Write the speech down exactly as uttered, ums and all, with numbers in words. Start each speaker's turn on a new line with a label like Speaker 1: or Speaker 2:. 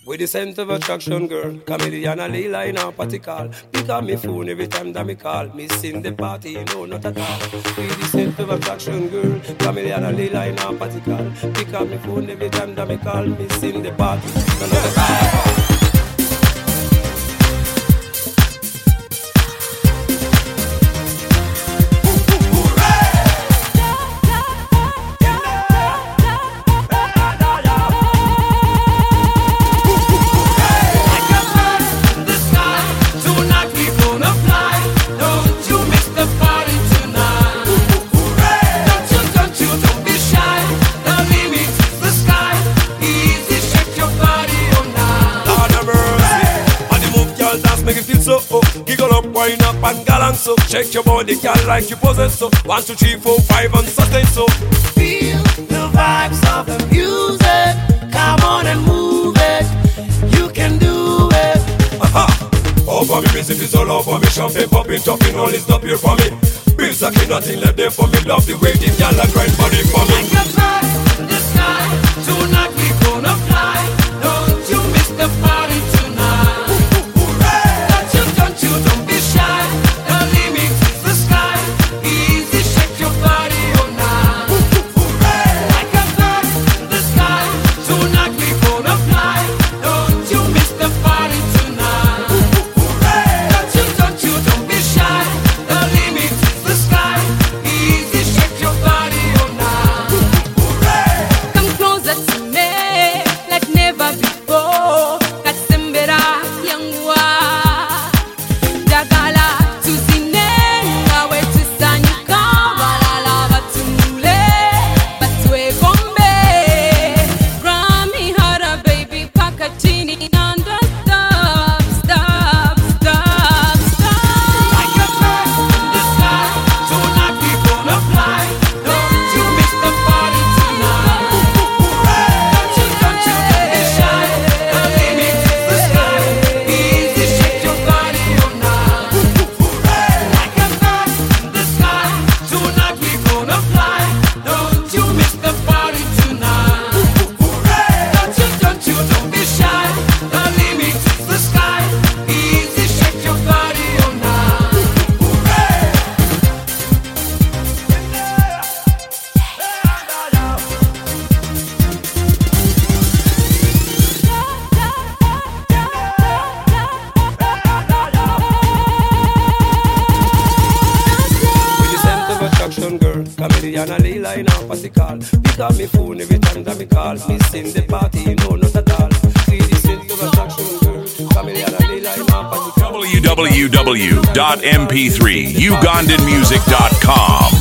Speaker 1: With the scent of attraction, girl, chameleon a lila in a party call. Pick up me phone every time that me call. Missing the party, no, not at all. With the scent of attraction, girl, chameleon a lila in a party call. Pick up me phone every time that me call. Missing the party, no, not at all. Wind up and galang so. Shake your body, girl, like you possess so. One, two, three, four, five, and sustain so.
Speaker 2: Feel the vibes of the music. Come on and move it. You can do it.
Speaker 1: Aha! Over me, music is all over me. Champagne popping, talking, all is up here for me. Bills are nothing left there for me. Love the way the girl and grind body for me.
Speaker 2: Like a bird in the sky. Tonight we gonna fly. Don't you miss the party tonight. Don't you, don't you, don't be shy. The limit is the sky. Easy, shake your body all night. Like a bird in the sky. Tonight we gonna fly. Don't you miss the party tonight. Don't you, don't you, don't be shy. The limit is the sky. Easy, shake your body all night.
Speaker 3: Come closer to me, like never before. Katembera yangwa, jagala tuzinenga wetu sanyuka, balala batumule, batwe gombe. Grab me harder, baby, paka chini, non-stop, stop, stop, stop.
Speaker 2: Like a bird in the sky. Tonight we gonna fly. Don't you miss the party tonight. Don't you, don't you, don't be shy. The limit is the sky. Easy, shake your body all night. Like a bird in the sky. Tonight we gonna fly. Don't you miss the party tonight. Don't you, don't you, don't be shy. The limit is the sky. Easy, shake your body all night.
Speaker 1: With the scent of attraction, girl, chameleon a lila in a party call. Pick up me phone every time that me call. Missing the party, no, not at all. With the scent of attraction, girl, chameleon a lila in a party call.
Speaker 4: w w w dot m p three ugandan music dot com